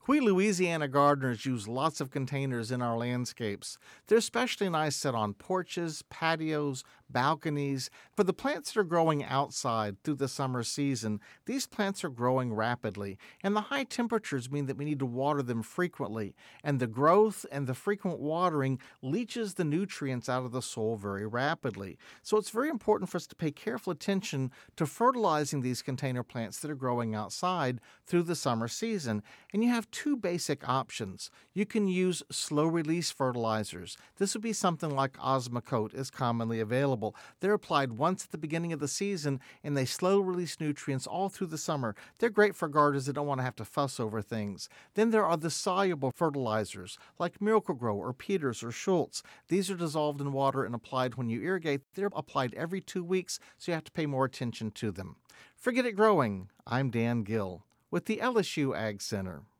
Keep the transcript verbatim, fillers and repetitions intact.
We Louisiana gardeners use lots of containers in our landscapes. They're especially nice set on porches, patios, balconies. For the plants that are growing outside through the summer season, these plants are growing rapidly, and the high temperatures mean that we need to water them frequently, and the growth and the frequent watering leaches the nutrients out of the soil very rapidly. So it's very important for us to pay careful attention to fertilizing these container plants that are growing outside through the summer season. And you have two basic options. You can use slow-release fertilizers. This would be something like Osmocote is commonly available. They're applied once at the beginning of the season, and they slow-release nutrients all through the summer. They're great for gardeners that don't want to have to fuss over things. Then there are the soluble fertilizers, like Miracle-Gro or Peters or Schultz. These are dissolved in water and applied when you irrigate. They're applied every two weeks, so you have to pay more attention to them. For Get It Growing, I'm Dan Gill with the L S U Ag Center.